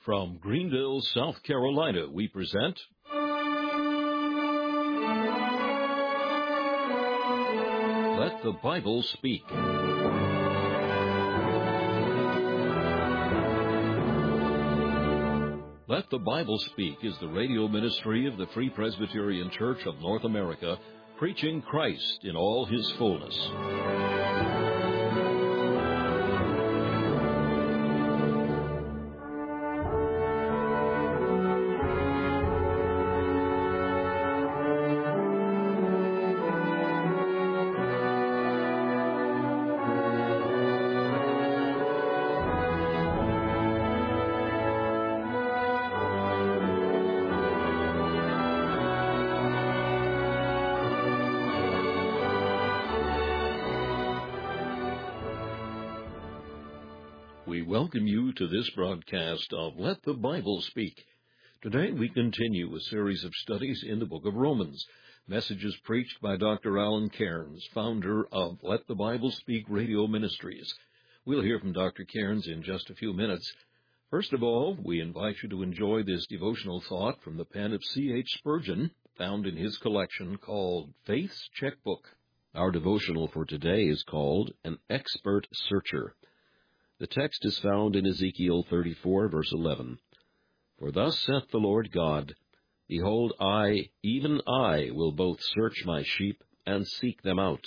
From Greenville, South Carolina, we present Let the Bible Speak. Let the Bible Speak is the radio ministry of the Free Presbyterian Church of North America, preaching Christ in all His fullness. We welcome you to this broadcast of Let the Bible Speak. Today we continue a series of studies in the book of Romans, messages preached by Dr. Alan Cairns, founder of Let the Bible Speak Radio Ministries. We'll hear from Dr. Cairns in just a few minutes. First of all, we invite you to enjoy this devotional thought from the pen of C.H. Spurgeon, found in his collection called Faith's Checkbook. Our devotional for today is called An Expert Searcher. The text is found in Ezekiel 34, verse 11. For thus saith the Lord God, Behold, I, even I, will both search my sheep and seek them out.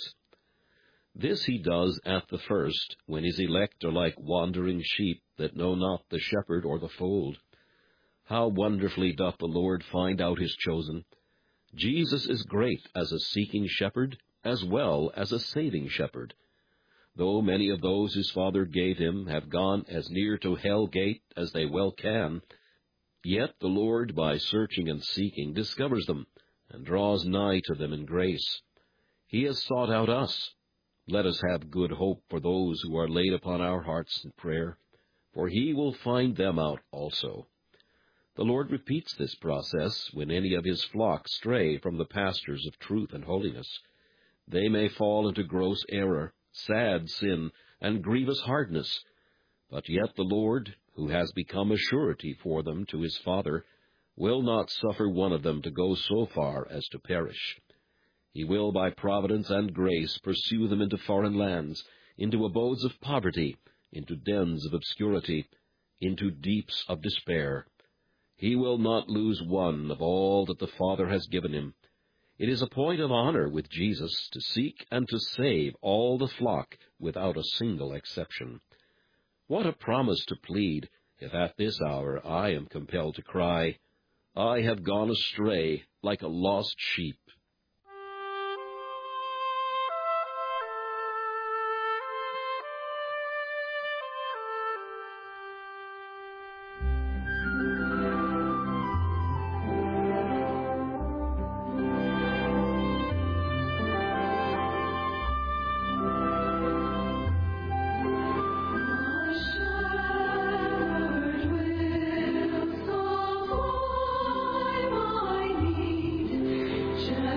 This he does at the first, when his elect are like wandering sheep that know not the shepherd or the fold. How wonderfully doth the Lord find out his chosen! Jesus is great as a seeking shepherd, as well as a saving shepherd. Though many of those his Father gave him have gone as near to hell gate as they well can, yet the Lord, by searching and seeking, discovers them, and draws nigh to them in grace. He has sought out us. Let us have good hope for those who are laid upon our hearts in prayer, for he will find them out also. The Lord repeats this process when any of his flock stray from the pastures of truth and holiness. They may fall into gross error, sad sin, and grievous hardness, but yet the Lord, who has become a surety for them to his Father, will not suffer one of them to go so far as to perish. He will by providence and grace pursue them into foreign lands, into abodes of poverty, into dens of obscurity, into deeps of despair. He will not lose one of all that the Father has given him. It is a point of honor with Jesus to seek and to save all the flock without a single exception. What a promise to plead if at this hour I am compelled to cry, I have gone astray like a lost sheep. Just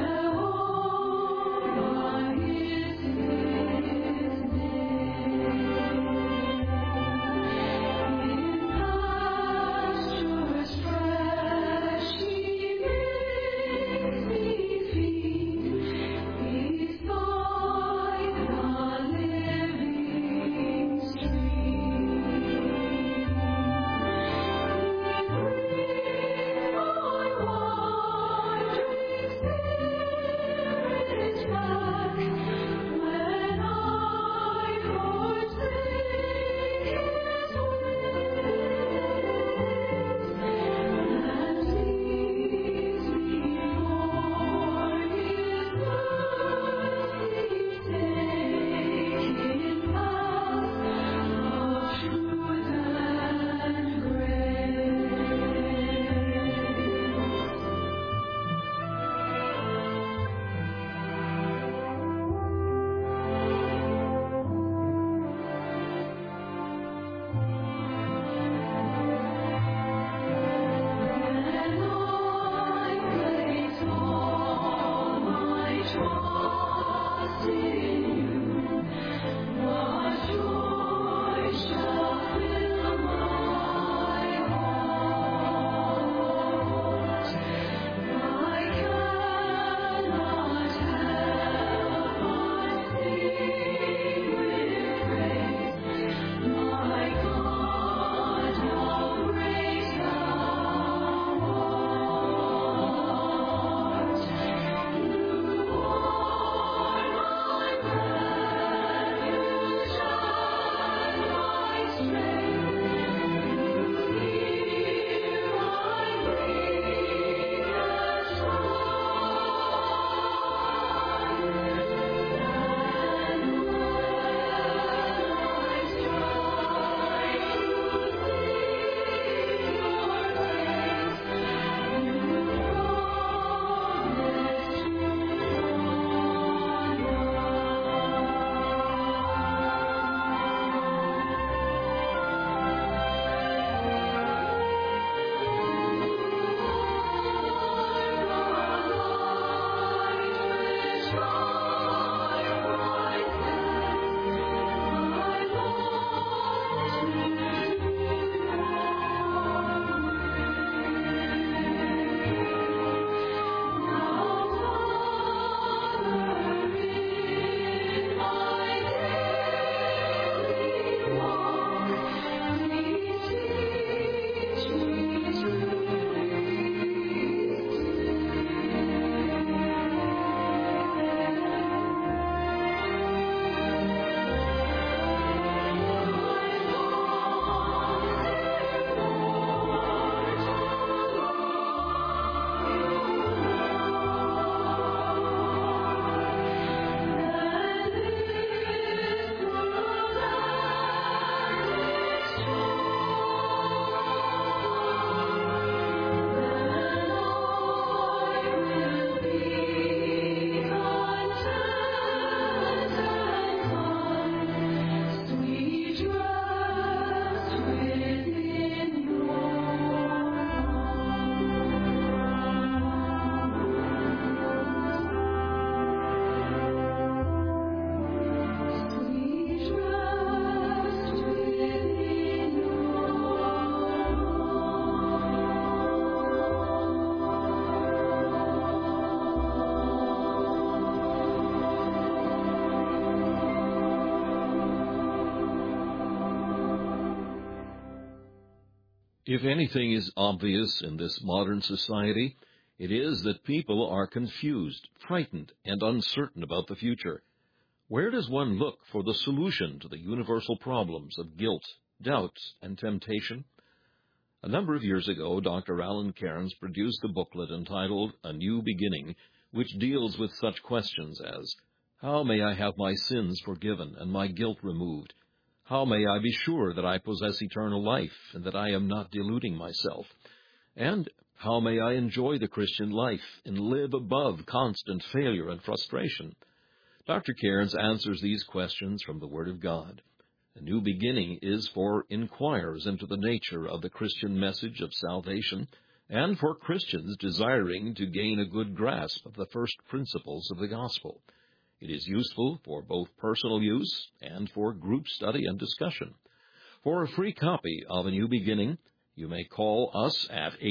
If anything is obvious in this modern society, it is that people are confused, frightened, and uncertain about the future. Where does one look for the solution to the universal problems of guilt, doubt, and temptation? A number of years ago, Dr. Alan Cairns produced a booklet entitled A New Beginning, which deals with such questions as, how may I have my sins forgiven and my guilt removed? How may I be sure that I possess eternal life and that I am not deluding myself? And how may I enjoy the Christian life and live above constant failure and frustration? Dr. Cairns answers these questions from the Word of God. A New Beginning is for inquirers into the nature of the Christian message of salvation and for Christians desiring to gain a good grasp of the first principles of the gospel. It is useful for both personal use and for group study and discussion. For a free copy of A New Beginning, you may call us at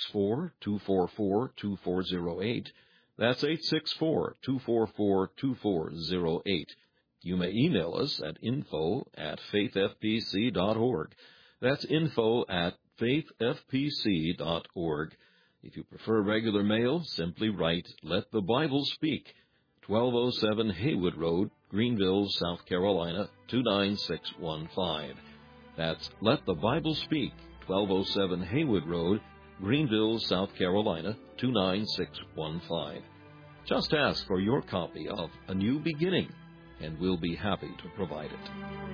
864-244-2408. That's 864-244-2408. You may email us at info@faithfpc.org. That's info@faithfpc.org. If you prefer regular mail, simply write Let the Bible Speak, 1207 Haywood Road, Greenville, South Carolina, 29615. That's Let the Bible Speak, 1207 Haywood Road, Greenville, South Carolina, 29615. Just ask for your copy of A New Beginning, and we'll be happy to provide it.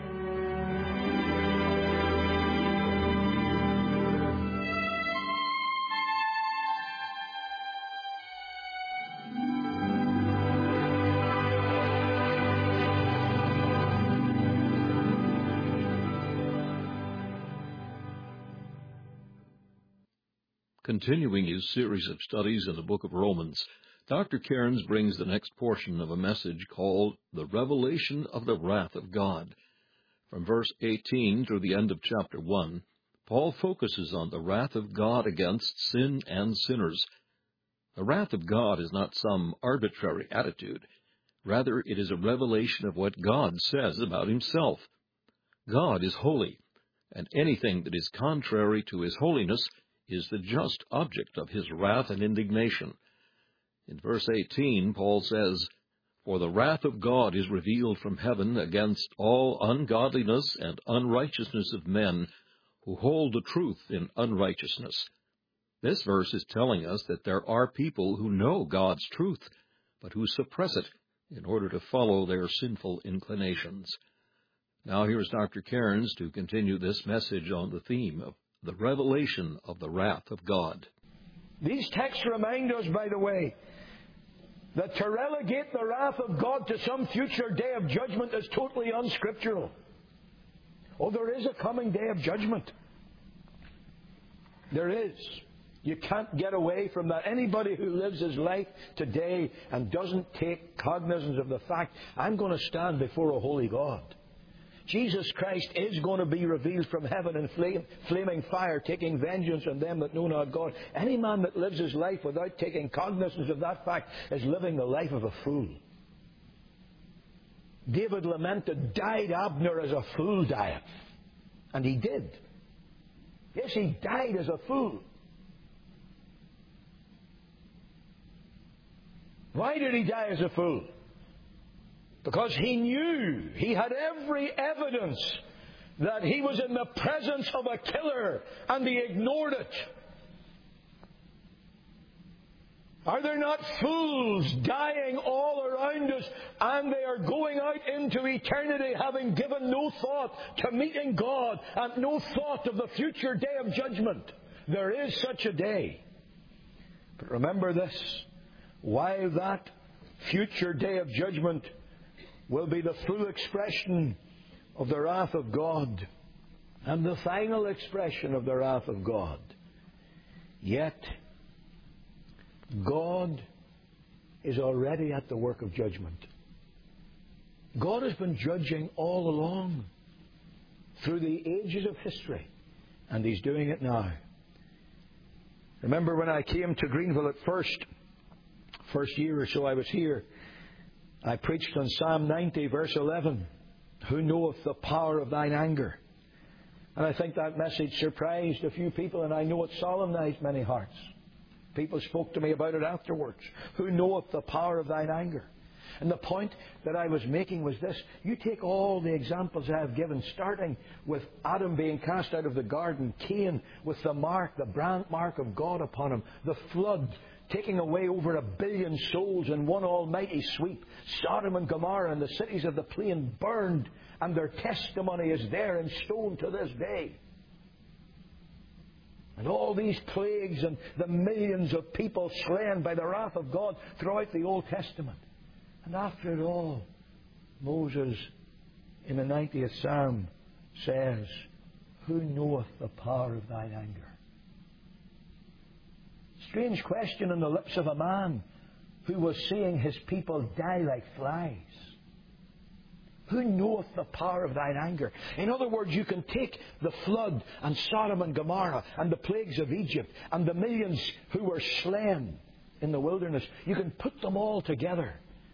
Continuing his series of studies in the book of Romans, Dr. Cairns brings the next portion of a message called The Revelation of the Wrath of God. From verse 18 through the end of chapter 1, Paul focuses on the wrath of God against sin and sinners. The wrath of God is not some arbitrary attitude. Rather, it is a revelation of what God says about himself. God is holy, and anything that is contrary to his holiness is the just object of his wrath and indignation. In verse 18, Paul says, For the wrath of God is revealed from heaven against all ungodliness and unrighteousness of men who hold the truth in unrighteousness. This verse is telling us that there are people who know God's truth, but who suppress it in order to follow their sinful inclinations. Now here's Dr. Cairns to continue this message on the theme of the revelation of the wrath of God. These texts remind us, by the way, that to relegate the wrath of God to some future day of judgment is totally unscriptural. Oh, there is a coming day of judgment. There is. You can't get away from that. Anybody who lives his life today and doesn't take cognizance of the fact, I'm going to stand before a holy God. Jesus Christ is going to be revealed from heaven in flaming fire, taking vengeance on them that know not God. Any man that lives his life without taking cognizance of that fact is living the life of a fool. David lamented, died Abner as a fool dieth. And he did. Yes, he died as a fool. Why did he die as a fool? Because he knew, he had every evidence that he was in the presence of a killer, and he ignored it. Are there not fools dying all around us, and they are going out into eternity having given no thought to meeting God and no thought of the future day of judgment? There is such a day. But remember this, while that future day of judgment will be the full expression of the wrath of God and the final expression of the wrath of God, yet God is already at the work of judgment. God has been judging all along through the ages of history, and He's doing it now. Remember when I came to Greenville at first year or so I was here, I preached on Psalm 90, verse 11. Who knoweth the power of thine anger? And I think that message surprised a few people, and I know it solemnized many hearts. People spoke to me about it afterwards. Who knoweth the power of thine anger? And the point that I was making was this. You take all the examples I have given, starting with Adam being cast out of the garden, Cain with the mark, the brand mark of God upon him, the flood taking away over 1 billion souls in one almighty sweep, Sodom and Gomorrah and the cities of the plain burned, and their testimony is there in stone to this day. And all these plagues and the millions of people slain by the wrath of God throughout the Old Testament. And after it all, Moses in the 90th Psalm says, Who knoweth the power of thine anger? Strange question on the lips of a man who was seeing his people die like flies. Who knoweth the power of thine anger? In other words, you can take the flood and Sodom and Gomorrah and the plagues of Egypt and the millions who were slain in the wilderness. You can put them all together.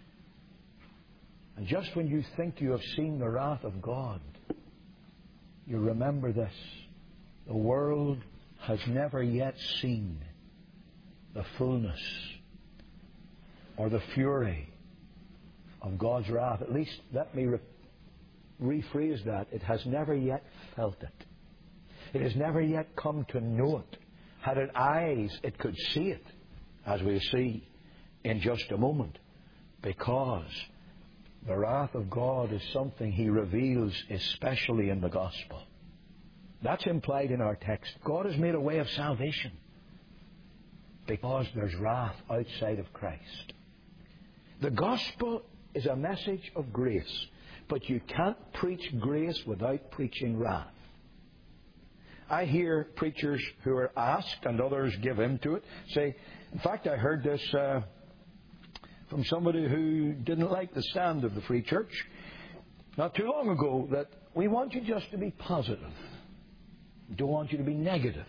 And just when you think you have seen the wrath of God, you remember this. The world has never yet seen the fullness or the fury of God's wrath. At least let me rephrase that. It has never yet felt it. It has never yet come to know it. Had it eyes, it could see it, as we'll see in just a moment. Because the wrath of God is something He reveals especially in the gospel. That's implied in our text. God has made a way of salvation because there's wrath outside of Christ. The gospel is a message of grace, but you can't preach grace without preaching wrath. I hear preachers who are asked, and others give in to it, say, in fact, I heard this from somebody who didn't like the stand of the Free Church not too long ago, that we want you just to be positive. We don't want you to be negative.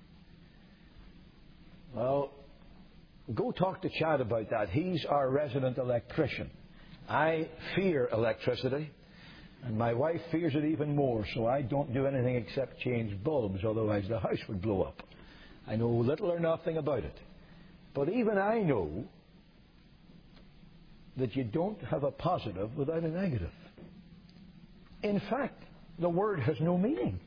Well, go talk to Chad about that. He's our resident electrician. I fear electricity, and my wife fears it even more, so I don't do anything except change bulbs, otherwise the house would blow up. I know little or nothing about it. But even I know that you don't have a positive without a negative. In fact, the word has no meaning.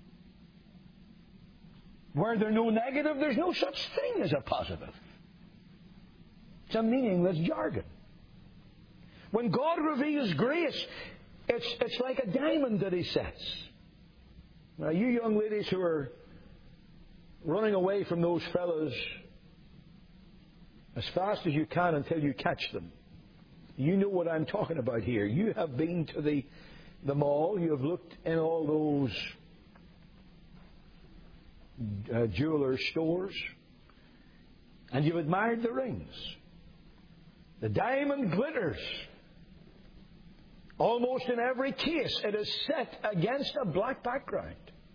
Where there's no negative, there's no such thing as a positive. It's a meaningless jargon. When God reveals grace, it's like a diamond that He sets. Now, you young ladies who are running away from those fellows as fast as you can until you catch them, you know what I'm talking about here. You have been to the mall. You have looked in all those jewelers' stores, and you've admired the rings. The diamond glitters. Almost in every case, it is set against a black background,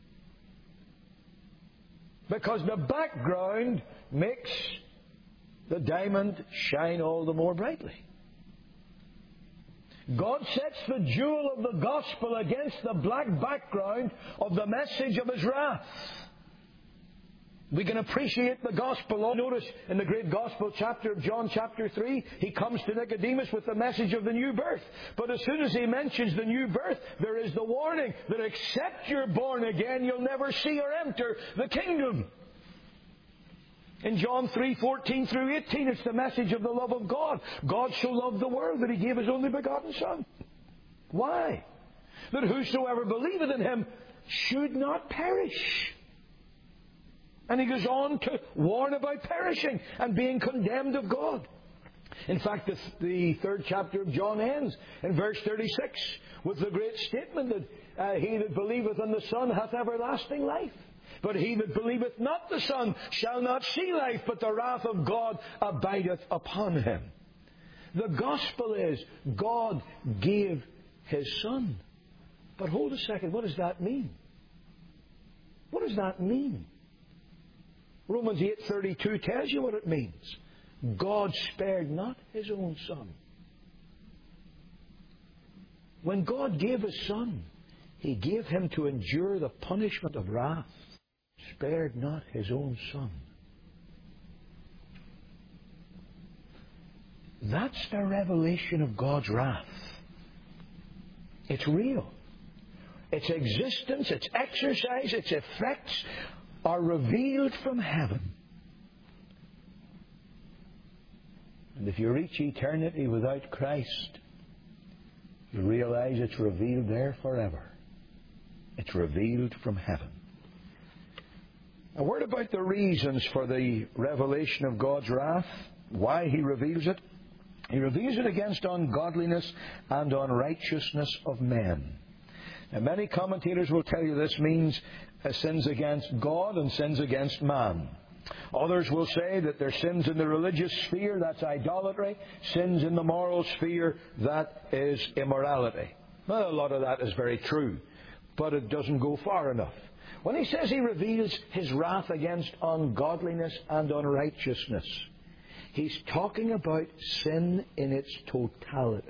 because the background makes the diamond shine all the more brightly. God sets the jewel of the gospel against the black background of the message of His wrath. We can appreciate the gospel. Notice in the great gospel chapter of John chapter 3, He comes to Nicodemus with the message of the new birth. But as soon as He mentions the new birth, there is the warning that except you're born again, you'll never see or enter the kingdom. In John 3:14 through 18, it's the message of the love of God. God so loved the world that He gave His only begotten Son. Why? That whosoever believeth in Him should not perish. And He goes on to warn about perishing and being condemned of God. In fact, the third chapter of John ends in verse 36 with the great statement that he that believeth on the Son hath everlasting life. But he that believeth not the Son shall not see life, but the wrath of God abideth upon him. The gospel is God gave His Son. But hold a second, what does that mean? What does that mean? Romans 8:32 tells you what it means. God spared not His own Son. When God gave His Son, He gave him to endure the punishment of wrath, spared not his own Son. That's the revelation of God's wrath. It's real. Its existence, its exercise, its effects are revealed from heaven. And if you reach eternity without Christ, you realize it's revealed there forever. It's revealed from heaven. A word about the reasons for the revelation of God's wrath, why He reveals it. He reveals it against ungodliness and unrighteousness of men. Now, many commentators will tell you this means sins against God and sins against man. Others will say that there's sins in the religious sphere, that's idolatry. Sins in the moral sphere, that is immorality. Well, a lot of that is very true, but it doesn't go far enough. When he says he reveals his wrath against ungodliness and unrighteousness, he's talking about sin in its totality,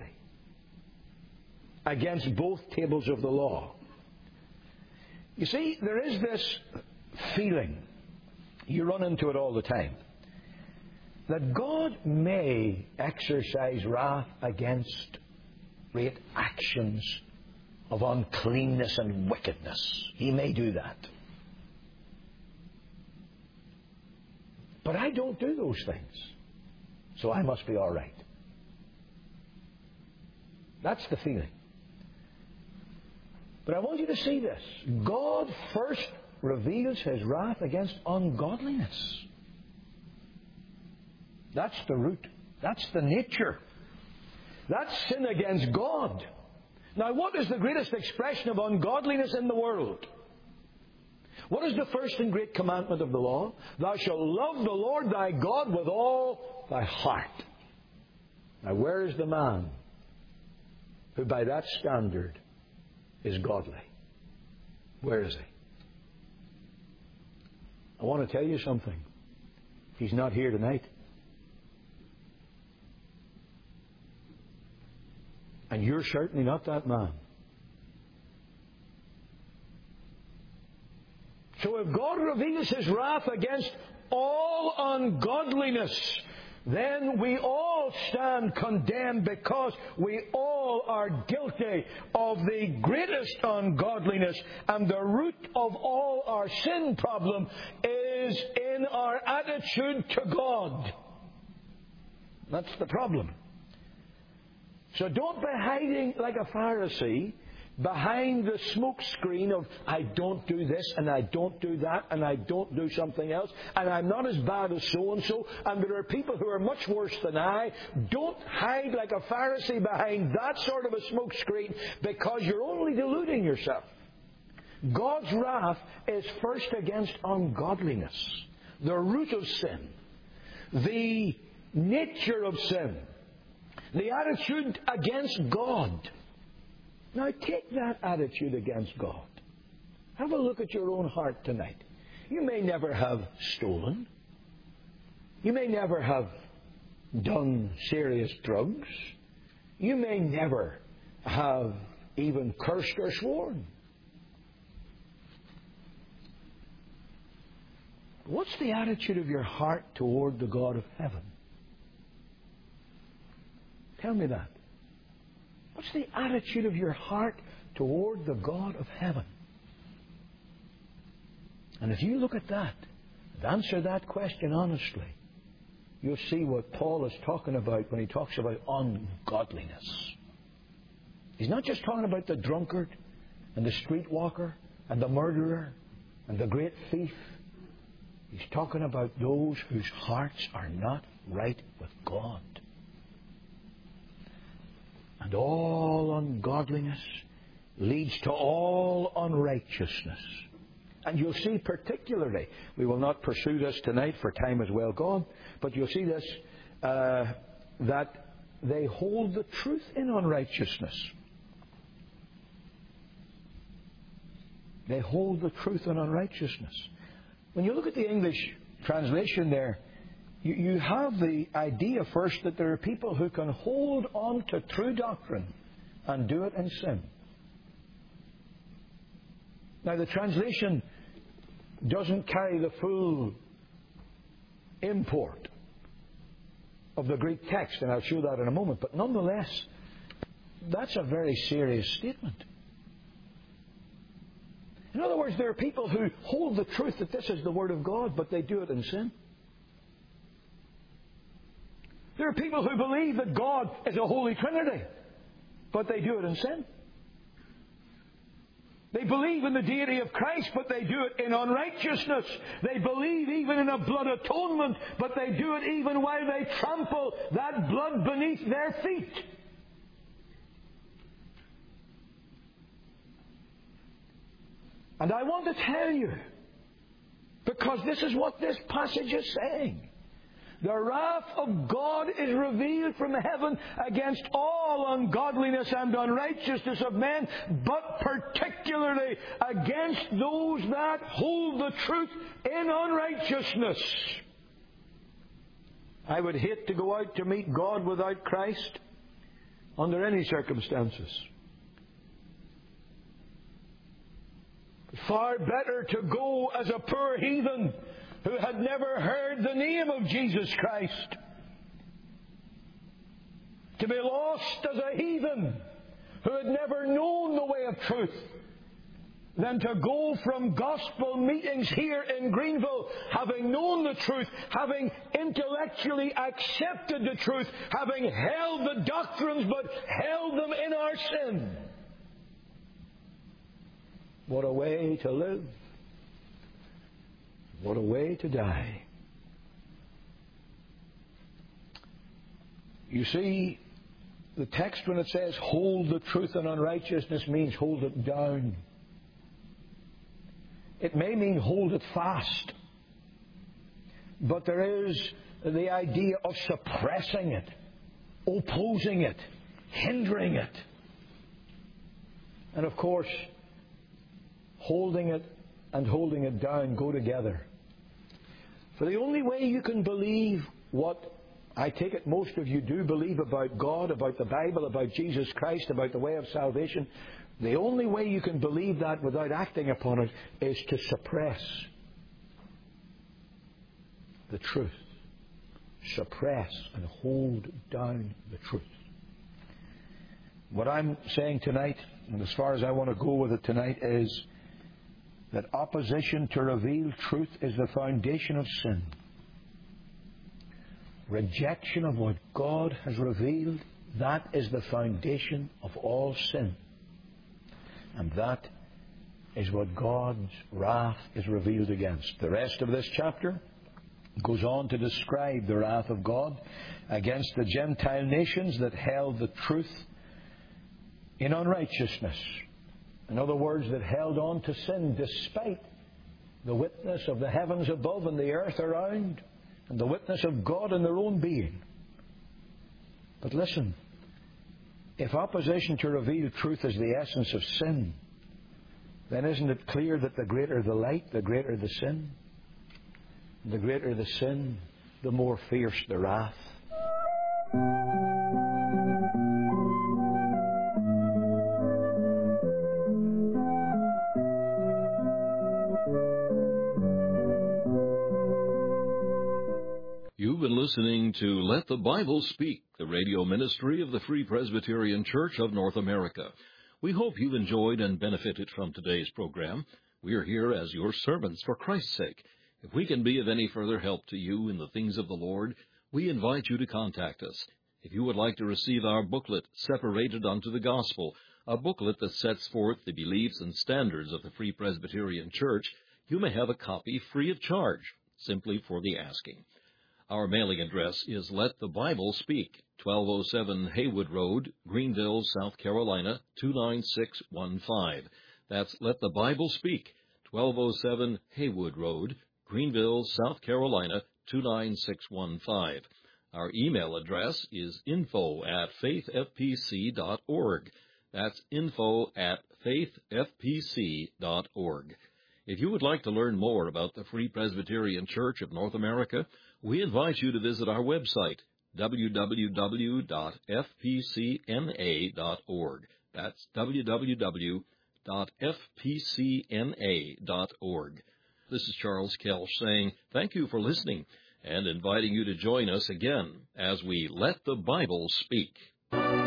against both tables of the law. You see, there is this feeling, you run into it all the time, that God may exercise wrath against great actions of uncleanness and wickedness. He may do that. But I don't do those things, so I must be all right. That's the feeling. But I want you to see this. God first reveals His wrath against ungodliness. That's the root. That's the nature. That's sin against God. Now, what is the greatest expression of ungodliness in the world? What is the first and great commandment of the law? Thou shalt love the Lord thy God with all thy heart. Now, where is the man who by that standard is godly? Where is he? I want to tell you something. He's not here tonight. And you're certainly not that man. So if God reveals His wrath against all ungodliness, then we all stand condemned because we all are guilty of the greatest ungodliness. And the root of all our sin problem is in our attitude to God. That's the problem. So don't be hiding like a Pharisee behind the smoke screen of I don't do this and I don't do that and I don't do something else and I'm not as bad as so-and-so and there are people who are much worse than I. Don't hide like a Pharisee behind that sort of a smoke screen, because you're only deluding yourself. God's wrath is first against ungodliness, the root of sin, the nature of sin, the attitude against God. Now take that attitude against God. Have a look at your own heart tonight. You may never have stolen. You may never have done serious drugs. You may never have even cursed or sworn. What's the attitude of your heart toward the God of heaven? Tell me that. What's the attitude of your heart toward the God of heaven? And if you look at that and answer that question honestly, you'll see what Paul is talking about when he talks about ungodliness. He's not just talking about the drunkard and the streetwalker and the murderer and the great thief. He's talking about those whose hearts are not right with God. And all ungodliness leads to all unrighteousness. And you'll see particularly, we will not pursue this tonight for time is well gone, but you'll see this, that they hold the truth in unrighteousness. They hold the truth in unrighteousness. When you look at the English translation there, you have the idea first that there are people who can hold on to true doctrine and do it in sin. Now, the translation doesn't carry the full import of the Greek text, and I'll show that in a moment. But nonetheless, that's a very serious statement. In other words, there are people who hold the truth that this is the Word of God, but they do it in sin. There are people who believe that God is a Holy Trinity, but they do it in sin. They believe in the deity of Christ, but they do it in unrighteousness. They believe even in a blood atonement, but they do it even while they trample that blood beneath their feet. And I want to tell you, because this is what this passage is saying. The wrath of God is revealed from heaven against all ungodliness and unrighteousness of men, but particularly against those that hold the truth in unrighteousness. I would hate to go out to meet God without Christ under any circumstances. Far better to go as a poor heathen who had never heard the name of Jesus Christ. To be lost as a heathen who had never known the way of truth, than to go from gospel meetings here in Greenville, having known the truth, having intellectually accepted the truth, having held the doctrines but held them in our sin. What a way to live. What a way to die. You see, the text when it says hold the truth in unrighteousness means hold it down. It may mean hold it fast. But there is the idea of suppressing it, opposing it, hindering it. And of course, holding it and holding it down go together. For the only way you can believe what I take it most of you do believe about God, about the Bible, about Jesus Christ, about the way of salvation, the only way you can believe that without acting upon it is to suppress the truth. Suppress and hold down the truth. What I'm saying tonight, and as far as I want to go with it tonight, is that opposition to revealed truth is the foundation of sin. Rejection of what God has revealed, that is the foundation of all sin. And that is what God's wrath is revealed against. The rest of this chapter goes on to describe the wrath of God against the Gentile nations that held the truth in unrighteousness. In other words, that held on to sin despite the witness of the heavens above and the earth around, and the witness of God in their own being. But listen, if opposition to revealed truth is the essence of sin, then isn't it clear that the greater the light, the greater the sin? The greater the sin, the more fierce the wrath. You've been listening to Let the Bible Speak, the radio ministry of the Free Presbyterian Church of North America. We hope you've enjoyed and benefited from today's program. We are here as your servants for Christ's sake. If we can be of any further help to you in the things of the Lord, we invite you to contact us. If you would like to receive our booklet, Separated Unto the Gospel, a booklet that sets forth the beliefs and standards of the Free Presbyterian Church, you may have a copy free of charge, simply for the asking. Our mailing address is Let the Bible Speak, 1207 Haywood Road, Greenville, South Carolina, 29615. That's Let the Bible Speak, 1207 Haywood Road, Greenville, South Carolina, 29615. Our email address is info@faithfpc.org. That's info@faithfpc.org. If you would like to learn more about the Free Presbyterian Church of North America, we invite you to visit our website, www.fpcna.org. That's www.fpcna.org. This is Charles Kelch saying thank you for listening and inviting you to join us again as we Let the Bible Speak.